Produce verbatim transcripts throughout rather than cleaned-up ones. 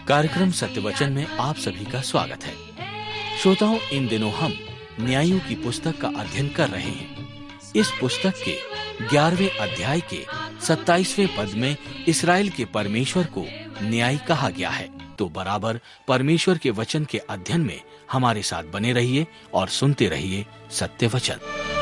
कार्यक्रम सत्य वचन में आप सभी का स्वागत है। श्रोताओं, इन दिनों हम न्यायों की पुस्तक का अध्ययन कर रहे हैं। इस पुस्तक के ग्यारहवें अध्याय के सत्ताईसवें पद में इस्राएल के परमेश्वर को न्यायी कहा गया है। तो बराबर परमेश्वर के वचन के अध्ययन में हमारे साथ बने रहिए और सुनते रहिए सत्य वचन।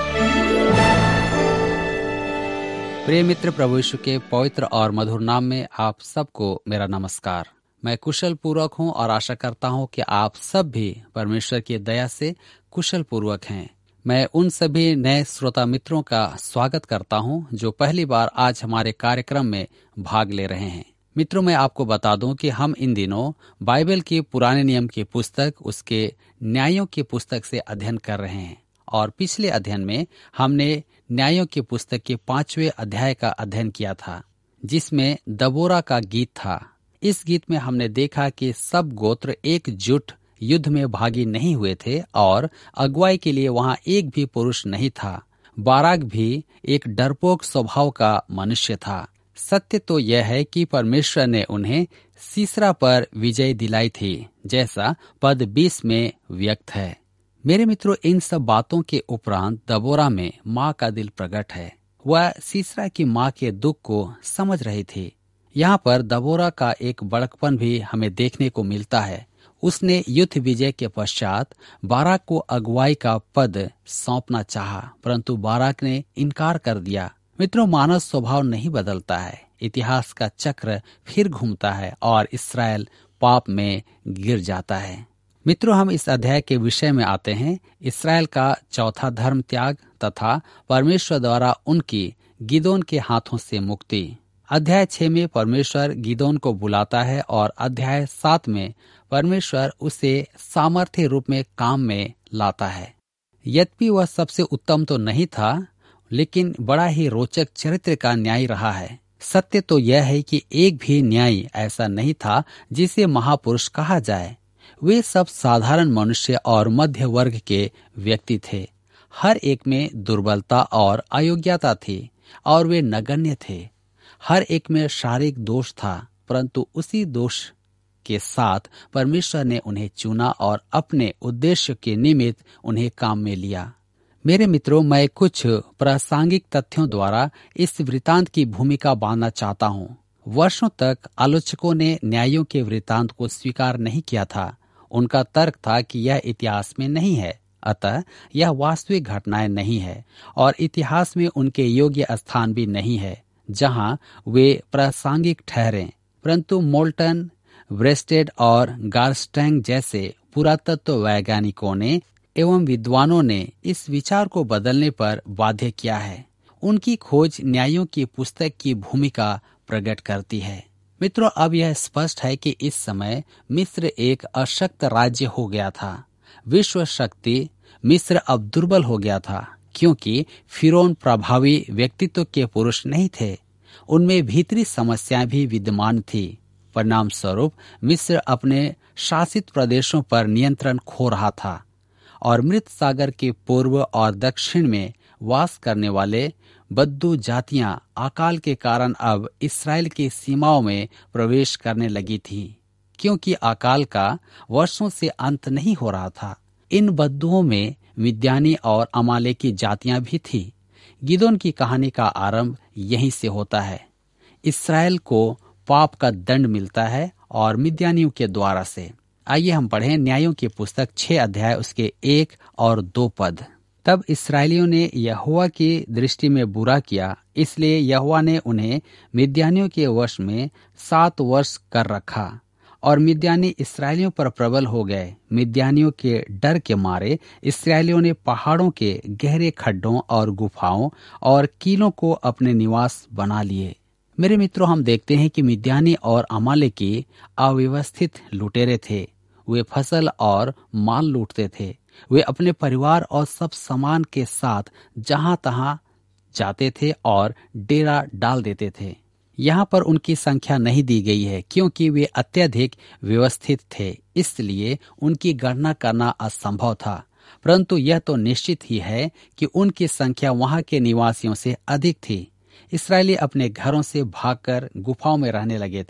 प्रिय मित्र, प्रभु यीशु के पवित्र और मधुर नाम में आप सबको मेरा नमस्कार। मैं कुशल पूर्वक हूँ और आशा करता हूँ कि आप सब भी परमेश्वर की दया से कुशल पूर्वक हैं। मैं उन सभी नए श्रोता मित्रों का स्वागत करता हूँ जो पहली बार आज हमारे कार्यक्रम में भाग ले रहे हैं। मित्रों, मैं आपको बता दूं कि हम इन दिनों बाइबल की पुराने नियम की पुस्तक, उसके न्यायों की पुस्तक से अध्ययन कर रहे हैं। और पिछले अध्ययन में हमने न्यायों की पुस्तक के पांचवें अध्याय का अध्ययन किया था, जिसमें दबोरा का गीत था। इस गीत में हमने देखा कि सब गोत्र एकजुट युद्ध में भागी नहीं हुए थे और अगुवाई के लिए वहां एक भी पुरुष नहीं था। बाराक भी एक डरपोक स्वभाव का मनुष्य था। सत्य तो यह है कि परमेश्वर ने उन्हें सीसरा पर विजय दिलाई थी, जैसा पद बीस में व्यक्त है। मेरे मित्रों, इन सब बातों के उपरांत दबोरा में माँ का दिल प्रकट है। वह सीसरा की माँ के दुख को समझ रही थी। यहाँ पर दबोरा का एक बड़कपन भी हमें देखने को मिलता है। उसने युद्ध विजय के पश्चात बाराक को अगुवाई का पद सौंपना चाहा, परंतु बाराक ने इनकार कर दिया। मित्रों, मानव स्वभाव नहीं बदलता है। इतिहास का चक्र फिर घूमता है और इस्राएल पाप में गिर जाता है। मित्रों, हम इस अध्याय के विषय में आते हैं। इस्राएल का चौथा धर्म त्याग तथा परमेश्वर द्वारा उनकी गिदोन के हाथों से मुक्ति। अध्याय छह में परमेश्वर गिदोन को बुलाता है और अध्याय सात में परमेश्वर उसे सामर्थ्य रूप में काम में लाता है। यद्यपि वह सबसे उत्तम तो नहीं था, लेकिन बड़ा ही रोचक चरित्र का न्याय रहा है। सत्य तो यह है कि एक भी न्यायी ऐसा नहीं था जिसे महापुरुष कहा जाए। वे सब साधारण मनुष्य और मध्य वर्ग के व्यक्ति थे। हर एक में दुर्बलता और अयोग्यता थी और वे नगण्य थे। हर एक में शारीरिक दोष था, परंतु उसी दोष के साथ परमेश्वर ने उन्हें चुना और अपने उद्देश्य के निमित्त उन्हें काम में लिया। मेरे मित्रों, मैं कुछ प्रासंगिक तथ्यों द्वारा इस वृतांत की भूमिका बांधना चाहता हूँ। वर्षों तक आलोचकों ने न्यायों के वृतांत को स्वीकार नहीं किया था। उनका तर्क था कि यह इतिहास में नहीं है, अतः यह वास्तविक घटनाएं नहीं है और इतिहास में उनके योग्य स्थान भी नहीं है जहां वे प्रासंगिक ठहरें। परंतु मोल्टन, ब्रेस्टेड और गार्स्टैंग जैसे पुरातत्व वैज्ञानिकों ने एवं विद्वानों ने इस विचार को बदलने पर बाध्य किया है। उनकी खोज न्यायों की पुस्तक की भूमिका प्रकट करती है। मित्रों, अब यह स्पष्ट है कि इस समय मिस्र एक अशक्त राज्य हो गया था। विश्व शक्ति मिस्र अब दुर्बल हो गया था, क्योंकि फिरौन प्रभावी व्यक्तित्व के पुरुष नहीं थे। उनमें भीतरी समस्याएं भी विद्यमान थी। परिणाम स्वरूप मिस्र अपने शासित प्रदेशों पर नियंत्रण खो रहा था और मृत सागर के पूर्व और दक्षिण में वास करने वाले बद्दू जातियां अकाल के कारण अब इस्राएल की सीमाओं में प्रवेश करने लगी थी, क्योंकि अकाल का वर्षों से अंत नहीं हो रहा था। इन बद्दुओं में मिद्यानी और अमालेकी जातियां भी थी। गिदोन की कहानी का आरंभ यहीं से होता है। इस्राएल को पाप का दंड मिलता है और मिद्यानियों के द्वारा से। आइए हम पढ़ें न्यायों की पुस्तक छह अध्याय उसके एक और दो पद। तब इस्राएलियों ने यहोवा की दृष्टि में बुरा किया, इसलिए यहोवा ने उन्हें मिद्यानियों के वश में सात वर्ष कर रखा और मिद्यानी इस्राएलियों पर प्रबल हो गए। मिद्यानियों के डर के मारे इस्राएलियों ने पहाड़ों के गहरे खड्डों और गुफाओं और कीलों को अपने निवास बना लिए। मेरे मित्रों, हम देखते हैं कि मिद्यानी और अमालेकी अव्यवस्थित लुटेरे थे। वे फसल और माल लूटते थे। वे अपने परिवार और सब सामान के साथ जहां तहां जाते थे और डेरा डाल देते थे। यहाँ पर उनकी संख्या नहीं दी गई है, क्योंकि वे अत्यधिक व्यवस्थित थे, इसलिए उनकी गणना करना असंभव था। परंतु यह तो निश्चित ही है कि उनकी संख्या वहां के निवासियों से अधिक थी। इस्राएली अपने घरों से भागकर गुफाओं में रहने लगे थे,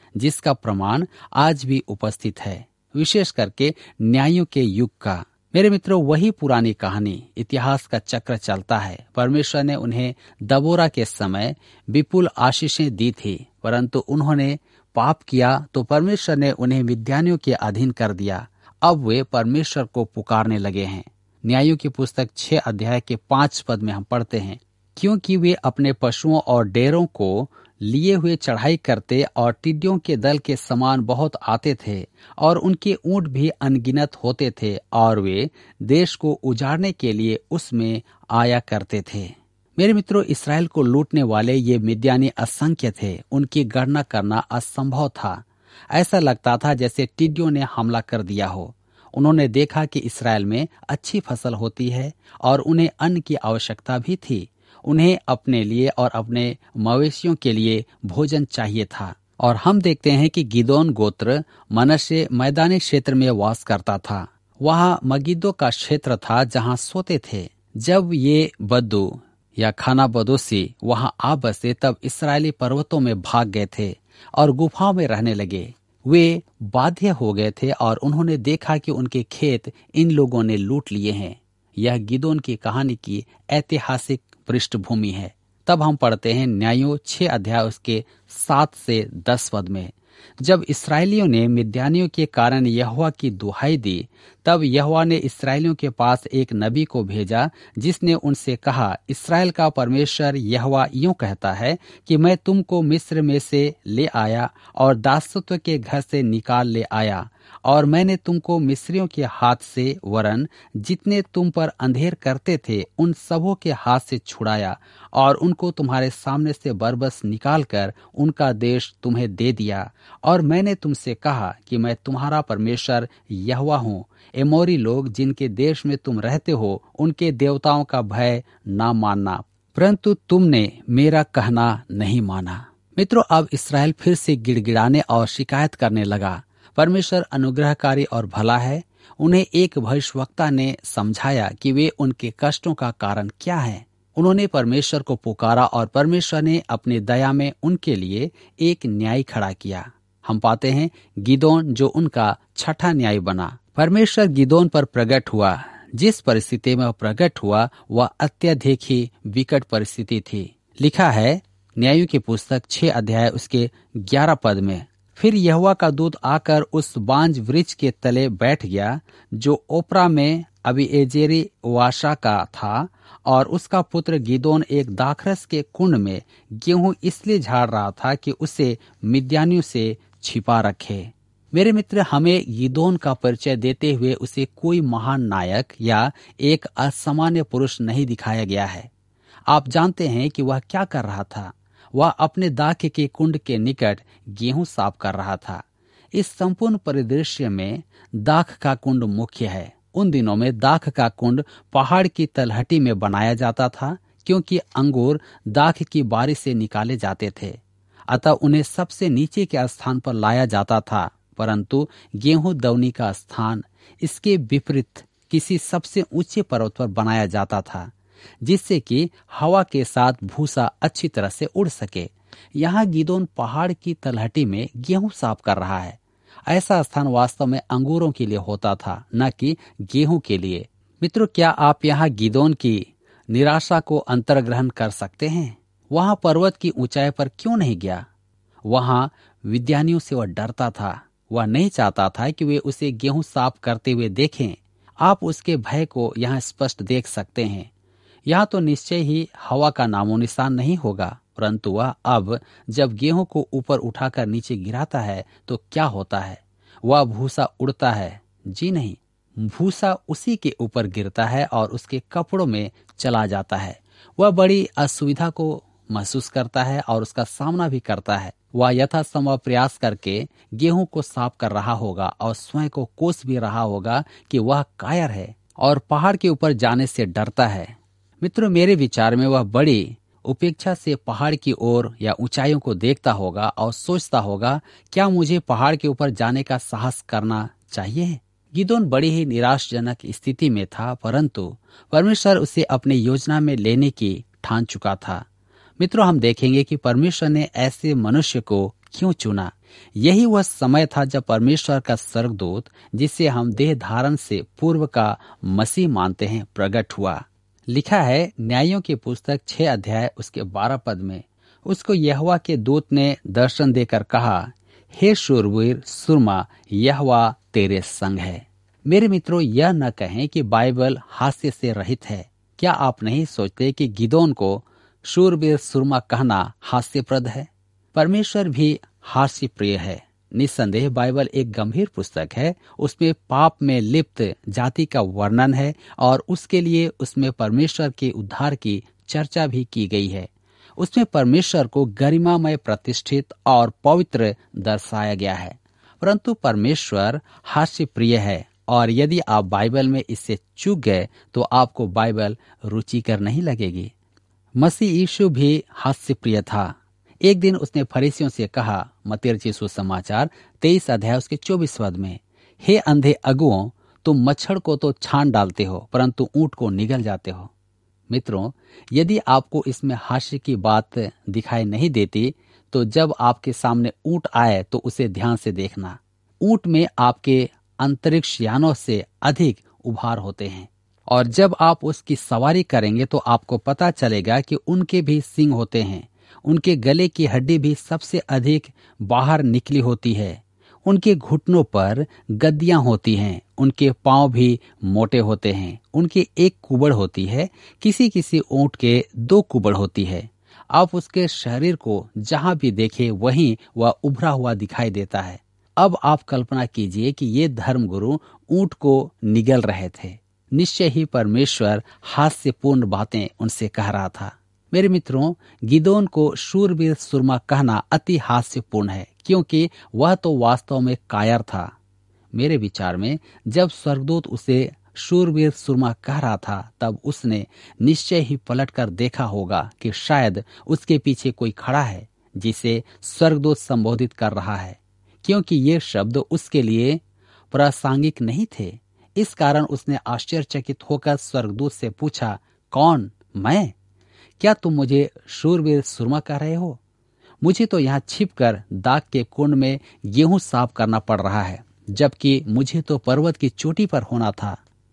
जिसका प्रमाण आज भी उपस्थित है, विशेष करके न्यायों के युग का। मेरे मित्रों, वही पुरानी कहानी, इतिहास का चक्र चलता है। परमेश्वर ने उन्हें दबोरा के समय विपुल आशीषें दी थी, परंतु उन्होंने पाप किया तो परमेश्वर ने उन्हें मिद्यानियों के अधीन कर दिया। अब वे परमेश्वर को पुकारने लगे हैं। न्यायों की पुस्तक छह अध्याय के पांच पद में हम पढ़ते हैं, क्योंकि वे अपने पशुओं और डेरों को लिए हुए चढ़ाई करते और टिड्डियों के दल के समान बहुत आते थे, और उनके ऊंट भी अनगिनत होते थे, और वे देश को उजाड़ने के लिए उसमें आया करते थे। मेरे मित्रों, इस्राएल को लूटने वाले ये मिद्यानी असंख्य थे। उनकी गणना करना असंभव था। ऐसा लगता था जैसे टिड्डियों ने हमला कर दिया हो। उन्होंने देखा कि इस्राएल में अच्छी फसल होती है और उन्हें अन्न की आवश्यकता भी थी। उन्हें अपने लिए और अपने मवेशियों के लिए भोजन चाहिए था। और हम देखते हैं कि गिदोन गोत्र मनश्शे मैदानी क्षेत्र में वास करता था। वहाँ मगिद्दो का क्षेत्र था जहाँ सोते थे। जब ये बद्दू या खाना बदोसी वहाँ आ बसे, तब इस्राएली पर्वतों में भाग गए थे और गुफाओं में रहने लगे। वे बाध्य हो गए थे और उन्होंने देखा कि उनके खेत इन लोगों ने लूट लिए हैं। यह गिदोन की कहानी की ऐतिहासिक पृष्ठभूमि है। तब हम पढ़ते हैं न्यायों छह अध्याय उसके सात से दस पद में, जब इस्राएलियों ने मिद्यानियों के कारण यहोवा की दुहाई दी, तब यहोवा ने इस्राएलियों के पास एक नबी को भेजा, जिसने उनसे कहा, इस्राएल का परमेश्वर यहोवा यूं कहता है कि मैं तुमको मिस्र में से ले आया और दासत्व के घर से निकाल ले आया, और मैंने तुमको मिस्रियों के हाथ से, वरन जितने तुम पर अंधेर करते थे उन सबों के हाथ से छुड़ाया, और उनको तुम्हारे सामने से बरबस निकालकर उनका देश तुम्हें दे दिया। और मैंने तुमसे कहा कि मैं तुम्हारा परमेश्वर यहोवा हूँ। एमोरी लोग जिनके देश में तुम रहते हो, उनके देवताओं का भय ना मानना, परंतु तुमने मेरा कहना नहीं माना। मित्रों, अब इस्राएल फिर से गिड़गिड़ाने और शिकायत करने लगा। परमेश्वर अनुग्रहकारी और भला है। उन्हें एक भविष्यवक्ता ने समझाया कि वे उनके कष्टों का कारण क्या है। उन्होंने परमेश्वर को पुकारा और परमेश्वर ने अपनी दया में उनके लिए एक न्याय खड़ा किया। हम पाते हैं गिदोन जो उनका छठा न्याय बना। परमेश्वर गिदोन पर प्रकट हुआ। जिस परिस्थिति में वह प्रकट हुआ वह अत्यधिक ही विकट परिस्थिति थी। लिखा है न्यायों की पुस्तक छह अध्याय उसके ग्यारह पद में, फिर यहोवा का दूत आकर उस बांज वृक्ष के तले बैठ गया जो ओप्रा में अबीएजेरी वाशा का था, और उसका पुत्र गिदोन एक दाखरस के कुंड में गेहूं इसलिए झाड़ रहा था कि उसे मिद्यानियों से छिपा रखे। मेरे मित्र, हमें गिदोन का परिचय देते हुए उसे कोई महान नायक या एक असामान्य पुरुष नहीं दिखाया गया है। आप जानते हैं कि वह क्या कर रहा था। वह अपने दाख के कुंड के निकट गेहूं साफ कर रहा था। इस संपूर्ण परिदृश्य में दाख का कुंड मुख्य है। उन दिनों में दाख का कुंड पहाड़ की तलहटी में बनाया जाता था, क्योंकि अंगूर दाख की बारी से निकाले जाते थे। अतः उन्हें सबसे नीचे के स्थान पर लाया जाता था, परंतु गेहूं दवनी का स्थान इसके विपरीत किसी सबसे ऊंचे पर्वत पर बनाया जाता था, जिससे कि हवा के साथ भूसा अच्छी तरह से उड़ सके। यहाँ गिदोन पहाड़ की तलहटी में गेहूं साफ कर रहा है। ऐसा स्थान वास्तव में अंगूरों के लिए होता था, न कि गेहूं के लिए। मित्रों, क्या आप यहाँ गिदोन की निराशा को अंतर्ग्रहण कर सकते हैं? वहाँ पर्वत की ऊंचाई पर क्यों नहीं गया? वहाँ विद्यानियों से वह डरता था। वह नहीं चाहता था कि वे उसे गेहूं साफ करते हुए देखें। आप उसके भय को यहाँ स्पष्ट देख सकते हैं। यहाँ तो निश्चय ही हवा का नामो निशान नहीं होगा, परंतु वह अब जब गेहूं को ऊपर उठाकर नीचे गिराता है तो क्या होता है? वह भूसा उड़ता है? जी नहीं, भूसा उसी के ऊपर गिरता है और उसके कपड़ों में चला जाता है। वह बड़ी असुविधा को महसूस करता है और उसका सामना भी करता है। वह यथासंभव प्रयास करके गेहूं को साफ कर रहा होगा और स्वयं को कोस भी रहा होगा कि वह कायर है और पहाड़ के ऊपर जाने से डरता है। मित्रों, मेरे विचार में वह बड़ी उपेक्षा से पहाड़ की ओर या ऊंचाइयों को देखता होगा और सोचता होगा, क्या मुझे पहाड़ के ऊपर जाने का साहस करना चाहिए? गिदोन बड़ी ही निराशजनक स्थिति में था, परंतु परमेश्वर उसे अपनी योजना में लेने की ठान चुका था। मित्रों, हम देखेंगे कि परमेश्वर ने ऐसे मनुष्य को क्यों चुना। यही वह समय था जब परमेश्वर का स्वर्गदूत, जिसे हम देह धारण से पूर्व का मसीह मानते हैं, प्रकट हुआ। लिखा है न्यायों की पुस्तक छह अध्याय उसके बारह पद में, उसको यहोवा के दूत ने दर्शन देकर कहा, हे शूरवीर सुरमा, यहोवा तेरे संग है। मेरे मित्रों, यह न कहें कि बाइबल हास्य से रहित है। क्या आप नहीं सोचते कि गिदोन को शूरवीर सुरमा कहना हास्यप्रद है? परमेश्वर भी हास्य प्रिय है। निस्संदेह बाइबल एक गंभीर पुस्तक है। उसमें पाप में लिप्त जाति का वर्णन है और उसके लिए उसमें परमेश्वर के उद्धार की चर्चा भी की गई है। उसमें परमेश्वर को गरिमामय, प्रतिष्ठित और पवित्र दर्शाया गया है। परंतु परमेश्वर हास्य प्रिय है और यदि आप बाइबल में इससे चूक गए तो आपको बाइबल रुचिकर नहीं लगेगी। मसीह यीशु भी हास्य प्रिय था। एक दिन उसने फरीसियों से कहा, मत्ती रचित सुसमाचार तेईस अध्याय उसके चौबीस पद में, हे अंधे अगुओं, तुम मच्छर को तो छान डालते हो परंतु ऊंट को निगल जाते हो। मित्रों, यदि आपको इसमें हास्य की बात दिखाई नहीं देती तो जब आपके सामने ऊंट आए तो उसे ध्यान से देखना। ऊंट में आपके अंतरिक्ष यानों से अधिक उभार होते हैं और जब आप उसकी सवारी करेंगे तो आपको पता चलेगा कि उनके भी सींग होते हैं। उनके गले की हड्डी भी सबसे अधिक बाहर निकली होती है। उनके घुटनों पर गद्दियां होती हैं। उनके पांव भी मोटे होते हैं। उनकी एक कुबड़ होती है, किसी किसी ऊंट के दो कुबड़ होती है। आप उसके शरीर को जहां भी देखें वहीं वह उभरा हुआ दिखाई देता है। अब आप कल्पना कीजिए कि ये धर्मगुरु ऊंट को निगल रहे थे। निश्चय ही परमेश्वर हास्यपूर्ण बातें उनसे कह रहा था। मेरे मित्रों, गिदोन को शूरवीर सुरमा कहना अति हास्यपूर्ण है, क्योंकि वह तो वास्तव में कायर था। मेरे विचार में जब स्वर्गदूत उसे शूरवीर सुरमा कह रहा था तब उसने निश्चय ही पलटकर देखा होगा कि शायद उसके पीछे कोई खड़ा है जिसे स्वर्गदूत संबोधित कर रहा है, क्योंकि ये शब्द उसके लिए प्रासंगिक नहीं थे। इस कारण उसने आश्चर्यचकित होकर स्वर्गदूत से पूछा, कौन? मैं? क्या तुम मुझे शूरवीर सुरमा कह रहे हो? मुझे तो यहाँ छिपकर दाग के कुंड में गेहूं साफ करना पड़ रहा है, जबकि मुझे तो पर्वत की चोटी पर होना था।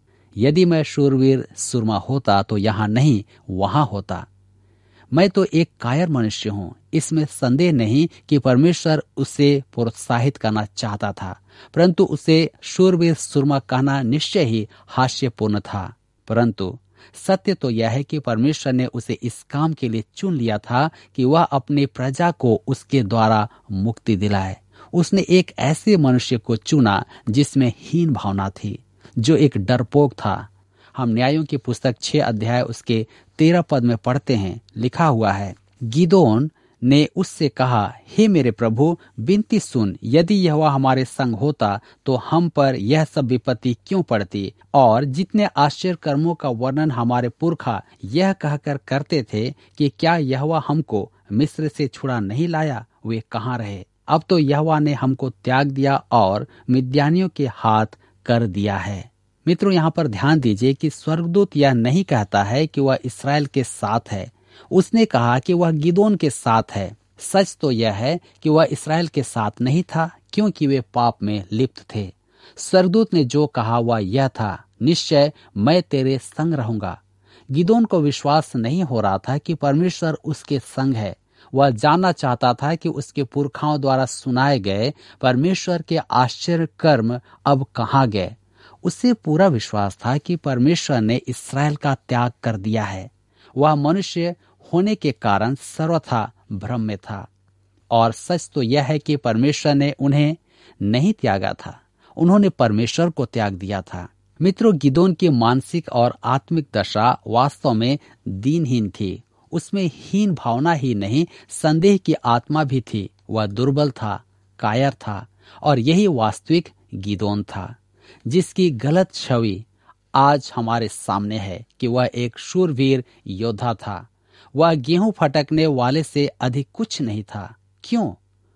यदि मैं शूरवीर सुरमा होता तो यहाँ नहीं, वहां होता। मैं तो एक कायर मनुष्य हूँ। इसमें संदेह नहीं कि परमेश्वर उसे प्रोत्साहित करना चाहता था, परंतु उसे शूरवीर सुरमा कहना निश्चय ही हास्यपूर्ण था। परंतु सत्य तो यह है कि परमेश्वर ने उसे इस काम के लिए चुन लिया था कि वह अपनी प्रजा को उसके द्वारा मुक्ति दिलाए। उसने एक ऐसे मनुष्य को चुना जिसमें हीन भावना थी, जो एक डरपोक था। हम न्यायों की पुस्तक छह अध्याय उसके तेरह पद में पढ़ते हैं, लिखा हुआ है, गिदोन ने उससे कहा, हे मेरे प्रभु, विनती सुन, यदि यहोवा हमारे संग होता तो हम पर यह सब विपत्ति क्यों पड़ती? और जितने आश्चर्य कर्मों का वर्णन हमारे पुरखा यह कहकर करते थे कि क्या यहोवा हमको मिस्र से छुड़ा नहीं लाया, वे कहाँ रहे? अब तो यहोवा ने हमको त्याग दिया और मिद्यानियों के हाथ कर दिया है। मित्रों, यहाँ पर ध्यान दीजिए कि स्वर्गदूत यह नहीं कहता है कि वह इसराइल के साथ है। उसने कहा कि वह गिदोन के साथ है। सच तो यह है कि वह इसराइल के साथ नहीं था, क्योंकि वे पाप में लिप्त थे। स्वर्गदूत ने जो कहा वह यह था, निश्चय मैं तेरे संग रहूंगा। गिदोन को विश्वास नहीं हो रहा था कि परमेश्वर उसके संग है। वह जानना चाहता था कि उसके पुरखाओं द्वारा सुनाए गए परमेश्वर के आश्चर्य कर्म अब कहाँ गए। उसे पूरा विश्वास था कि परमेश्वर ने इसराइल का त्याग कर दिया है। वह मनुष्य होने के कारण सर्वथा भ्रम में था, और सच तो यह है कि परमेश्वर ने उन्हें नहीं त्यागा था, उन्होंने परमेश्वर को त्याग दिया था। मित्रों, गिदोन की मानसिक और आत्मिक दशा वास्तव में दीनहीन थी। उसमें हीन भावना ही नहीं, संदेह की आत्मा भी थी। वह दुर्बल था, कायर था, और यही वास्तविक गिदोन था, जिसकी गलत छवि आज हमारे सामने है कि वह एक शूरवीर योद्धा था। वह गेहूं फटकने वाले से अधिक कुछ नहीं था। क्यों?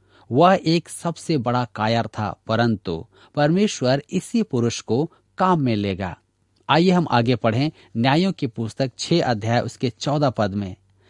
वह एक सबसे बड़ा कायर था, परंतु परमेश्वर इसी पुरुष को काम में लेगा। आइए हम आगे पढ़ें न्यायों की पुस्तक छह अध्याय उसके चौदह पद में।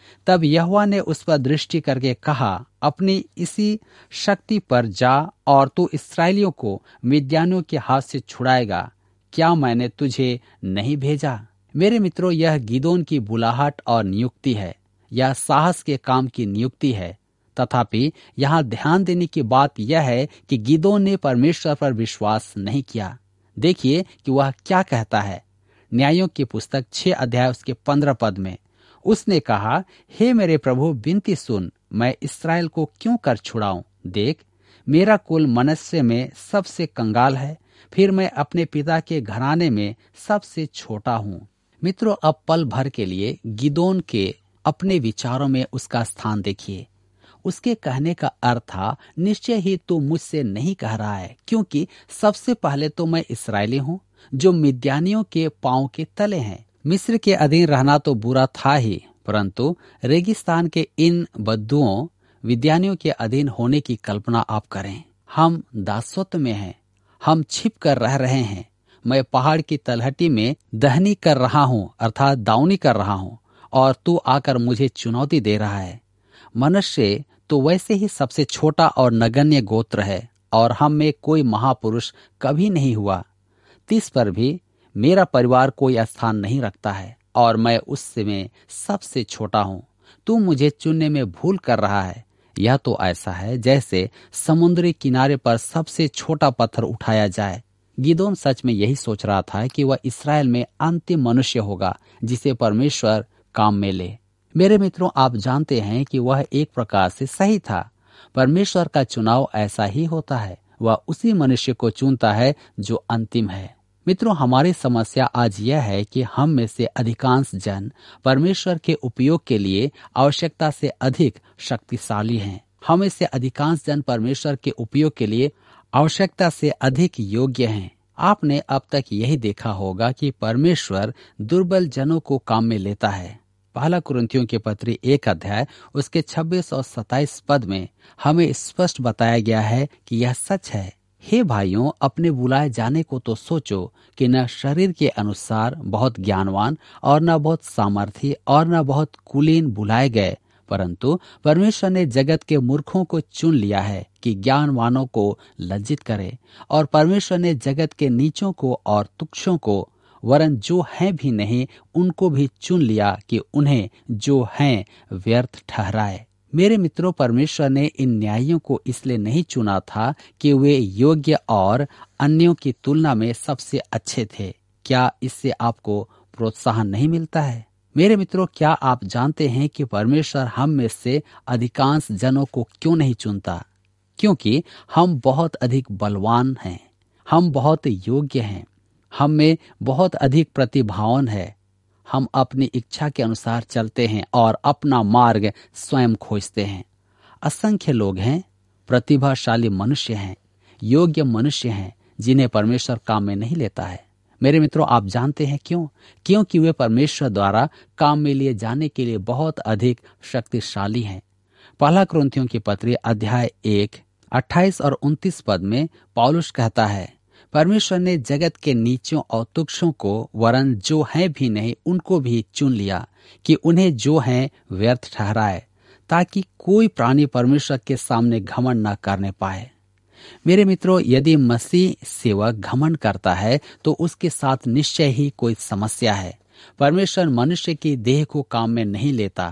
तब यहोवा ने उस पर दृष्टि करके कहा, अपनी इसी शक्ति पर जा और तू इसराइलियों को मिद्यानियों के हाथ से छुड़ाएगा। क्या मैंने तुझे नहीं भेजा? मेरे मित्रों, यह गिदोन की बुलाहट और नियुक्ति है। यह साहस के काम की नियुक्ति है। तथापि यहाँ ध्यान देने की बात यह है कि गिदोन ने परमेश्वर पर विश्वास नहीं किया। देखिए कि वह क्या कहता है। न्यायों की पुस्तक छह अध्याय उसके पंद्रह पद में उसने कहा, हे मेरे प्रभु, विनती सुन, मैं इसराइल को क्यों कर छुड़ाऊं? देख, मेरा कुल मनस्से में सबसे कंगाल है, फिर मैं अपने पिता के घराने में सबसे छोटा हूँ। मित्रों, अब पल भर के लिए गिदोन के अपने विचारों में उसका स्थान देखिए। उसके कहने का अर्थ था, निश्चय ही तू मुझसे नहीं कह रहा है, क्योंकि सबसे पहले तो मैं इस्राएली हूँ जो मिद्यानियों के पांव के तले हैं। मिस्र के अधीन रहना तो बुरा था ही, परंतु रेगिस्तान के इन बद्दुओं मिद्यानियों के अधीन होने की कल्पना आप करें। हम दासत्व में हैं, हम छिप कर रह रहे हैं। मैं पहाड़ की तलहटी में दहनी कर रहा हूँ, अर्थात दावनी कर रहा हूँ, और तू आकर मुझे चुनौती दे रहा है। मनुष्य तो वैसे ही सबसे छोटा और नगण्य गोत्र है, और हम में कोई महापुरुष कभी नहीं हुआ। तीस पर भी मेरा परिवार कोई स्थान नहीं रखता है, और मैं उसमें सबसे छोटा हूँ। तू मुझे चुनने में भूल कर रहा है। यह तो ऐसा है जैसे समुद्री किनारे पर सबसे छोटा पत्थर उठाया जाए। गिदोन सच में यही सोच रहा था कि वह इस्राएल में अंतिम मनुष्य होगा जिसे परमेश्वर काम में ले। मेरे मित्रों, आप जानते हैं कि वह एक प्रकार से सही था। परमेश्वर का चुनाव ऐसा ही होता है, वह उसी मनुष्य को चुनता है जो अंतिम है। मित्रों, हमारी समस्या आज यह है कि हम में से अधिकांश जन परमेश्वर के उपयोग के लिए आवश्यकता से अधिक शक्तिशाली हैं। हम में से अधिकांश जन परमेश्वर के उपयोग के लिए आवश्यकता से अधिक योग्य हैं। आपने अब तक यही देखा होगा कि परमेश्वर दुर्बल जनों को काम में लेता है। पहला कुरिन्थियों के पत्री एक अध्याय उसके छब्बीस और सत्ताईस पद में हमें स्पष्ट बताया गया है कि यह सच है। हे भाइयों, अपने बुलाए जाने को तो सोचो कि न शरीर के अनुसार बहुत ज्ञानवान और न बहुत सामर्थी और न बहुत कुलीन बुलाए गए, परंतु परमेश्वर ने जगत के मूर्खों को चुन लिया है कि ज्ञानवानों को लज्जित करे, और परमेश्वर ने जगत के नीचों को और तुच्छों को, वरन जो हैं भी नहीं, उनको भी चुन लिया कि उन्हें जो हैं व्यर्थ ठहराए। मेरे मित्रों, परमेश्वर ने इन न्यायियों को इसलिए नहीं चुना था कि वे योग्य और अन्यों की तुलना में सबसे अच्छे थे। क्या इससे आपको प्रोत्साहन नहीं मिलता है? मेरे मित्रों, क्या आप जानते हैं कि परमेश्वर हम में से अधिकांश जनों को क्यों नहीं चुनता? क्योंकि हम बहुत अधिक बलवान हैं, हम बहुत योग्य हैं, हम में बहुत अधिक प्रतिभावान है। हम अपनी इच्छा के अनुसार चलते हैं और अपना मार्ग स्वयं खोजते हैं। असंख्य लोग हैं, प्रतिभाशाली मनुष्य हैं, योग्य मनुष्य हैं, जिन्हें परमेश्वर काम में नहीं लेता है। मेरे मित्रों, आप जानते हैं क्यों? क्योंकि वे परमेश्वर द्वारा काम में लिए जाने के लिए बहुत अधिक शक्तिशाली हैं। पहला कुरिन्थियों की पत्री अध्याय एक अट्ठाईस और उनतीस पद में पौलुस कहता है, परमेश्वर ने जगत के नीचों और तुच्छों को, वरन जो हैं भी नहीं, उनको भी चुन लिया कि उन्हें जो हैं व्यर्थ ठहराए, ताकि कोई प्राणी परमेश्वर के सामने घमंड न करने पाए। मेरे मित्रों, यदि मसीह सेवक घमंड करता है तो उसके साथ निश्चय ही कोई समस्या है। परमेश्वर मनुष्य की देह को काम में नहीं लेता।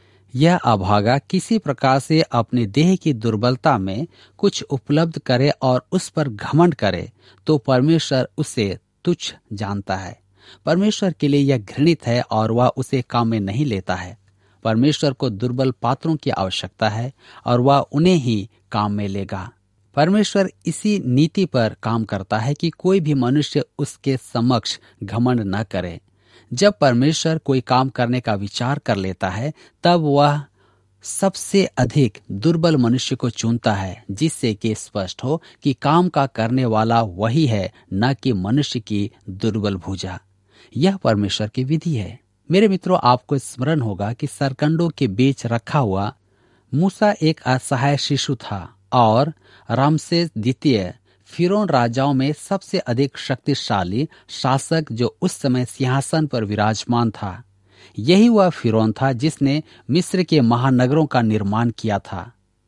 यह अभागा किसी प्रकार से अपनी देह की दुर्बलता में कुछ उपलब्ध करे और उस पर घमंड करे तो परमेश्वर उसे तुच्छ जानता है। परमेश्वर के लिए यह घृणित है और वह उसे काम में नहीं लेता है। परमेश्वर को दुर्बल पात्रों की आवश्यकता है और वह उन्हें ही काम में लेगा। परमेश्वर इसी नीति पर काम करता है कि कोई भी मनुष्य उसके समक्ष घमंड न करे। जब परमेश्वर कोई काम करने का विचार कर लेता है, तब वह सबसे अधिक दुर्बल मनुष्य को चुनता है, जिससे कि स्पष्ट हो कि काम का करने वाला वही है, न कि मनुष्य की दुर्बल भुजा। यह परमेश्वर की विधि है। मेरे मित्रों, आपको स्मरण होगा कि सरकंडों के बीच रखा हुआ मूसा एक असहाय शिशु था और रामसेस द्वितीय फिरौन राजाओं में सबसे अधिक शक्तिशाली शासक जो उस समय सिंहासन पर विराजमान था। यही वह फिरौन था जिसने मिस्र के महानगरों का निर्माण किया था।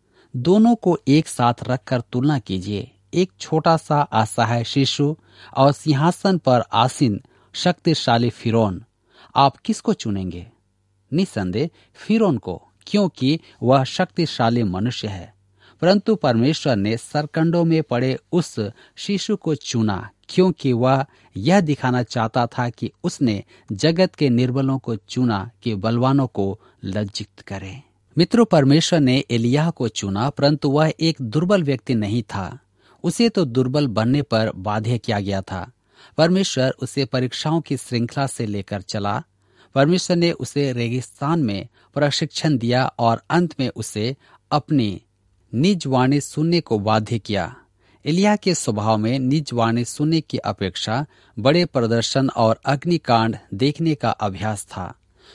दोनों को एक साथ रखकर तुलना कीजिए, एक छोटा सा असहाय शिशु और सिंहासन पर आसीन शक्तिशाली फिरौन। आप किसको चुनेंगे? निसंदेह फिरौन को, क्योंकि वह शक्तिशाली मनुष्य है। परंतु परमेश्वर ने सरकंडों में पड़े उस शिशु को चुना, क्योंकि वह यह दिखाना चाहता था कि उसने जगत के निर्बलों को चुना कि बलवानों को लज्जित करे। मित्रों, परमेश्वर ने एलिय्याह को चुना, परंतु वह एक दुर्बल व्यक्ति नहीं था। उसे तो दुर्बल बनने पर बाध्य किया गया था। परमेश्वर उसे परीक्षाओं की श्रृंखला से लेकर चला। परमेश्वर ने उसे रेगिस्तान में प्रशिक्षण दिया और अंत में उसे अपनी निज वाणी सुनने को बाध्य किया। एलिय्याह के स्वभाव में निज वाणी सुनने की अपेक्षा बड़े प्रदर्शन और अग्निकांड देखने का अभ्यास था,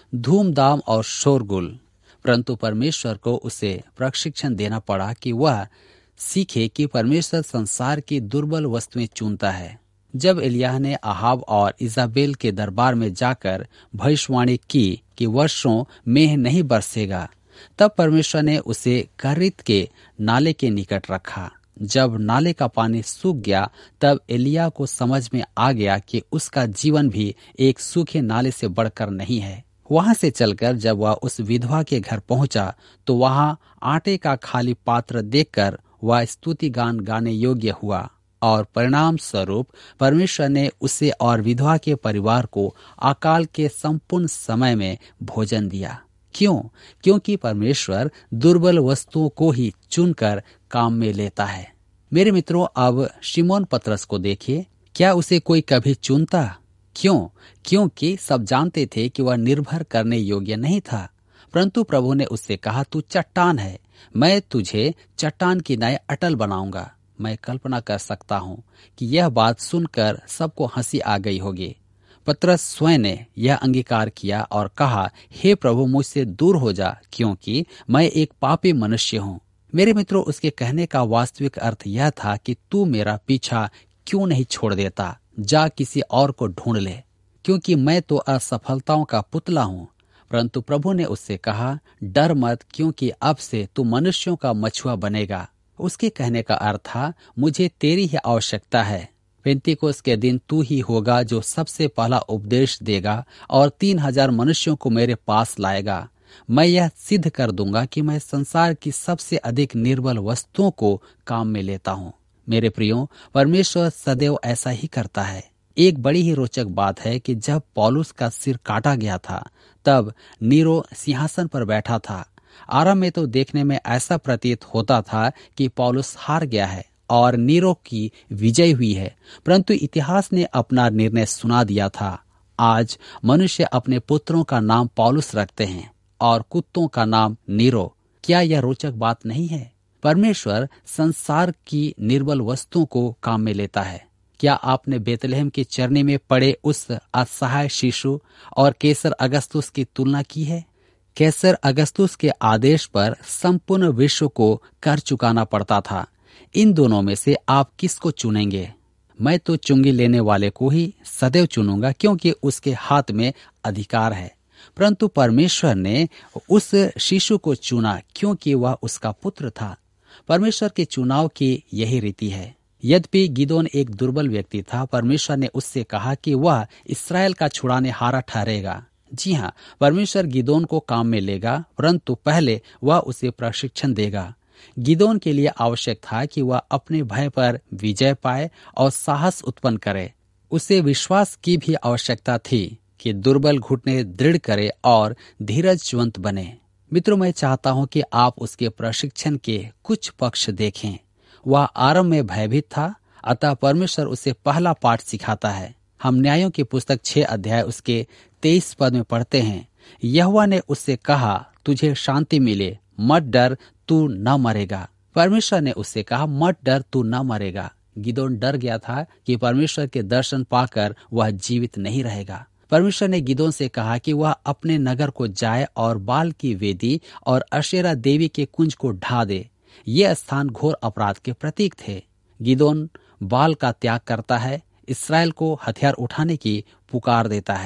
धूमधाम और शोरगुल। परंतु परमेश्वर को उसे प्रशिक्षण देना पड़ा कि वह सीखे कि परमेश्वर संसार की दुर्बल वस्तुएं चुनता है। जब एलिय्याह ने अहाब और इजाबेल के दरबार में जाकर भविष्यवाणी की कि वर्षों मेह नहीं बरसेगा, तब परमेश्वर ने उसे करित के नाले के निकट रखा। जब नाले का पानी सूख गया, तब एलिय्याह को समझ में आ गया कि उसका जीवन भी एक सूखे नाले से बढ़कर नहीं है। वहां से चलकर जब वह उस विधवा के घर पहुंचा, तो वहां आटे का खाली पात्र देखकर वह स्तुति गान गाने योग्य हुआ और परिणाम स्वरूप परमेश्वर ने उसे और विधवा के परिवार को अकाल के संपूर्ण समय में भोजन दिया। क्यों? क्योंकि परमेश्वर दुर्बल वस्तुओं को ही चुनकर काम में लेता है। मेरे मित्रों, अब शिमोन पतरस को देखिए। क्या उसे कोई कभी चुनता? क्यों? क्योंकि सब जानते थे कि वह निर्भर करने योग्य नहीं था। परंतु प्रभु ने उससे कहा, तू चट्टान है, मैं तुझे चट्टान की न्याय अटल बनाऊंगा। मैं कल्पना कर सकता हूँ कि यह बात सुनकर सबको हंसी आ गई होगी। पतरस स्वयं ने यह अंगीकार किया और कहा, हे प्रभु, मुझसे दूर हो जा, क्योंकि मैं एक पापी मनुष्य हूँ। मेरे मित्रों, उसके कहने का वास्तविक अर्थ यह था कि तू मेरा पीछा क्यों नहीं छोड़ देता, जा किसी और को ढूंढ ले, क्योंकि मैं तो असफलताओं का पुतला हूँ। परंतु प्रभु ने उससे कहा, डर मत, क्योंकि अब से तू मनुष्यों का मछुआ बनेगा। उसके कहने का अर्थ था, मुझे तेरी ही आवश्यकता है। पेंतीकोस के दिन तू ही होगा जो सबसे पहला उपदेश देगा और तीन हजार मनुष्यों को मेरे पास लाएगा। मैं यह सिद्ध कर दूंगा कि मैं संसार की सबसे अधिक निर्बल वस्तुओं को काम में लेता हूँ। मेरे प्रियो, परमेश्वर सदैव ऐसा ही करता है। एक बड़ी ही रोचक बात है कि जब पौलुस का सिर काटा गया था, तब नीरो सिंहासन पर बैठा था। आरंभ में तो देखने में ऐसा प्रतीत होता था कि पौलुस हार गया है और नीरो की विजय हुई है, परंतु इतिहास ने अपना निर्णय सुना दिया था। आज मनुष्य अपने पुत्रों का नाम पौलुस रखते हैं और कुत्तों का नाम नीरो। क्या यह रोचक बात नहीं है? परमेश्वर संसार की निर्बल वस्तुओं को काम में लेता है। क्या आपने बेतलहम के चरनी में पड़े उस असहाय शिशु और कैसर अगस्तुस की तुलना की है? कैसर अगस्तुस के आदेश पर संपूर्ण विश्व को कर चुकाना पड़ता था। इन दोनों में से आप किसको चुनेंगे? मैं तो चुंगी लेने वाले को ही सदैव चुनूंगा, क्योंकि उसके हाथ में अधिकार है। परंतु परमेश्वर ने उस शिशु को चुना क्योंकि वह उसका पुत्र था। परमेश्वर के चुनाव की यही रीति है। यद्यपि गिदोन एक दुर्बल व्यक्ति था, परमेश्वर ने उससे कहा कि वह इस्राएल का छुड़ाने हारा ठहरेगा। जी हाँ, परमेश्वर गिदोन को काम में लेगा, परंतु पहले वह उसे प्रशिक्षण देगा। गिदोन के लिए आवश्यक था कि वह अपने भय पर विजय पाए और साहस उत्पन्न करे। उसे विश्वास की भी आवश्यकता थी कि दुर्बल घुटने दृढ़ करे और धीरजवंत बने। मित्रों, मैं चाहता हूं कि आप उसके प्रशिक्षण के कुछ पक्ष देखें। वह आरंभ में भयभीत था, अतः परमेश्वर उसे पहला पाठ सिखाता है। हम न्यायों की पुस्तक छह अध्याय उसके तेईस पद में पढ़ते हैं, यहोवा ने उससे कहा, तुझे शांति मिले, मत डर, तू न मरेगा। परमेश्वर ने उससे कहा, मत डर, तू न मरेगा। गिदोन डर गया था कि परमेश्वर के दर्शन पाकर वह जीवित नहीं रहेगा। परमेश्वर ने गिदोन से कहा कि वह अपने नगर को जाए और बाल की वेदी और अशेरा देवी के कुंज को ढा दे। ये स्थान घोर अपराध के प्रतीक थे। गिदोन बाल का त्याग करता है, इस्राएल को हथियार उठाने की पुकार देता है।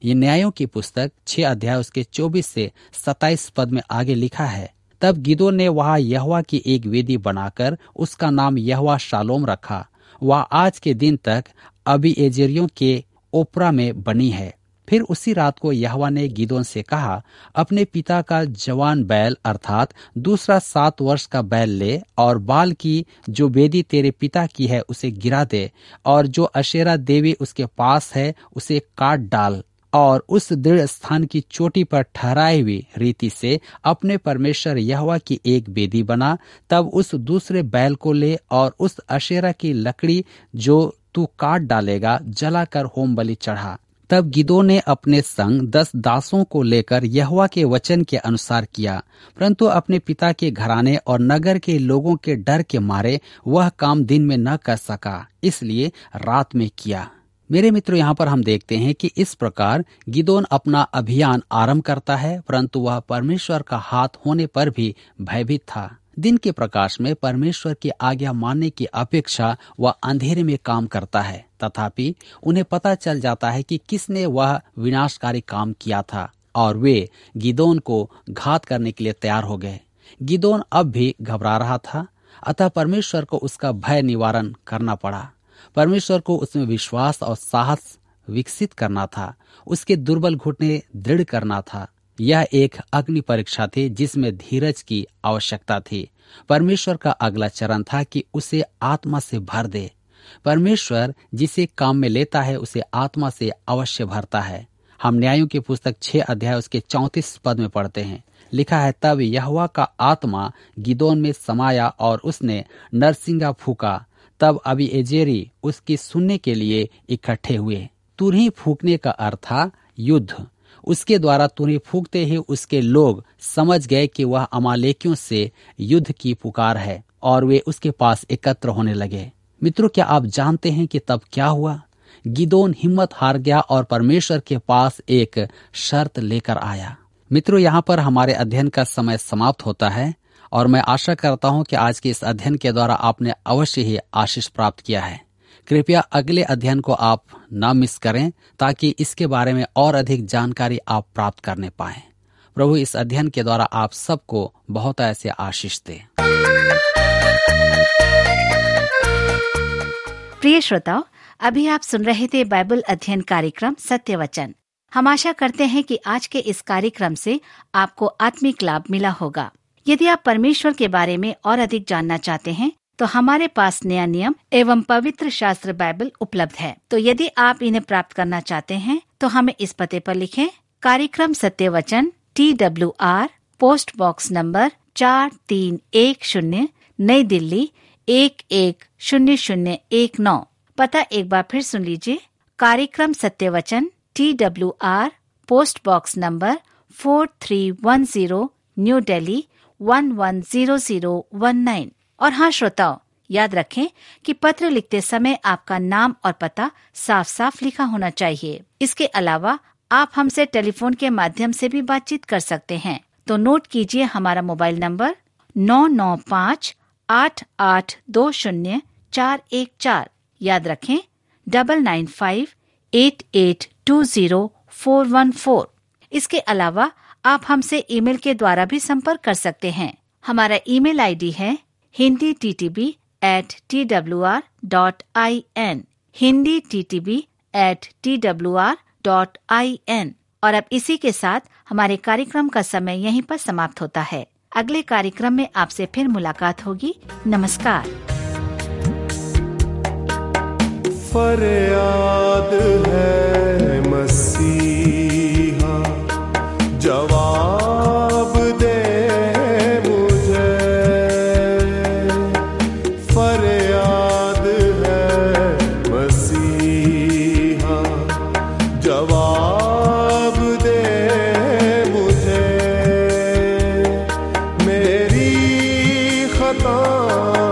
ये न्यायों की पुस्तक छह अध्याय उसके चौबीस से सत्ताईस पद में आगे लिखा है, तब गिदोन ने वहां यहोवा की एक वेदी बनाकर उसका नाम यहोवा शालोम रखा। वह आज के दिन तक अबीएजेरियों के ओपरा में बनी है। फिर उसी रात को यहोवा ने गिदोन से कहा, अपने पिता का जवान बैल अर्थात दूसरा सात वर्ष का बैल ले और बाल की जो वेदी तेरे पिता की है उसे गिरा दे, और जो अशेरा देवी उसके पास है उसे काट डाल, और उस दृढ़ स्थान की चोटी पर ठहराई हुई रीति से अपने परमेश्वर यहोवा की एक वेदी बना। तब उस दूसरे बैल को ले और उस अशेरा की लकड़ी जो तू काट डालेगा जलाकर होम बलि चढ़ा। तब गिदोन ने अपने संग दस दासों को लेकर यहोवा के वचन के अनुसार किया, परंतु अपने पिता के घराने और नगर के लोगों के डर के मारे वह काम दिन में न कर सका, इसलिए रात में किया। मेरे मित्रों, यहाँ पर हम देखते हैं कि इस प्रकार गिदोन अपना अभियान आरंभ करता है, परंतु वह परमेश्वर का हाथ होने पर भी भयभीत था। दिन के प्रकाश में परमेश्वर की आज्ञा मानने की अपेक्षा वह अंधेरे में काम करता है। तथापि उन्हें पता चल जाता है कि किसने वह विनाशकारी काम किया था, और वे गिदोन को घात करने के लिए तैयार हो गए। गिदोन अब भी घबरा रहा था, अतः परमेश्वर को उसका भय निवारण करना पड़ा। परमेश्वर को उसमें विश्वास और साहस विकसित करना था, उसके दुर्बल घुटने दृढ़ करना था। यह एक अग्नि परीक्षा थी जिसमें धीरज की आवश्यकता थी। परमेश्वर का अगला चरण था कि उसे आत्मा से भर दे। परमेश्वर जिसे काम में लेता है उसे आत्मा से अवश्य भरता है। हम न्यायों की पुस्तक छह अध्याय उसके चौंतीस पद में पढ़ते हैं, लिखा है, तब यहोवा का आत्मा गिदोन में समाया और उसने नरसिंगा फूका। तब अबीएजेरी उसकी सुनने के लिए इकट्ठे हुए। तुरही फूकने का अर्थ था युद्ध। उसके द्वारा तुरही फूकते ही उसके लोग समझ गए कि वह अमालेकियों से युद्ध की पुकार है, और वे उसके पास एकत्र होने लगे। मित्रों, क्या आप जानते हैं कि तब क्या हुआ? गिदोन हिम्मत हार गया और परमेश्वर के पास एक शर्त लेकर आया। मित्रों, यहाँ पर हमारे अध्ययन का समय समाप्त होता है, और मैं आशा करता हूँ कि आज के इस अध्ययन के द्वारा आपने अवश्य ही आशीष प्राप्त किया है। कृपया अगले अध्ययन को आप न मिस करें, ताकि इसके बारे में और अधिक जानकारी आप प्राप्त करने पाएं। प्रभु इस अध्ययन के द्वारा आप सबको बहुत ऐसे आशीष दे। प्रिय श्रोताओ, अभी आप सुन रहे थे बाइबल अध्ययन कार्यक्रम सत्य वचन। हम आशा करते हैं कि आज के इस कार्यक्रम से आपको आत्मिक लाभ मिला होगा। यदि आप परमेश्वर के बारे में और अधिक जानना चाहते हैं तो हमारे पास नया नियम एवं पवित्र शास्त्र बाइबल उपलब्ध है। तो यदि आप इन्हें प्राप्त करना चाहते हैं तो हमें इस पते पर लिखें, कार्यक्रम Satya Vachan, T W R, post box number चार तीन एक शून्य, नई दिल्ली एक एक शून्य शून्य एक नौ। पता एक बार फिर सुन लीजिए, कार्यक्रम Satya Vachan, T W R, post box number four three one zero, New Delhi one one zero zero one nine. और हाँ श्रोताओ, याद रखें कि पत्र लिखते समय आपका नाम और पता साफ साफ लिखा होना चाहिए। इसके अलावा आप हमसे टेलीफोन के माध्यम से भी बातचीत कर सकते हैं। तो नोट कीजिए हमारा मोबाइल नंबर नौ नौ पाँच आठ आठ दो शून्य चार एक चार। याद रखें double nine five eight eight two zero four one four. इसके अलावा आप हमसे ईमेल के द्वारा भी संपर्क कर सकते हैं। हमारा ईमेल आईडी है Hindi T T B at T W R dot I N, Hindi T T B at T W R dot I N. और अब इसी के साथ हमारे कार्यक्रम का समय यहीं पर समाप्त होता है। अगले कार्यक्रम में आपसे फिर मुलाकात होगी। नमस्कार। फरियाद है मसीहा, जवाब दे मुझे। फरियाद है मसीहा, जवाब दे मुझे। मेरी खता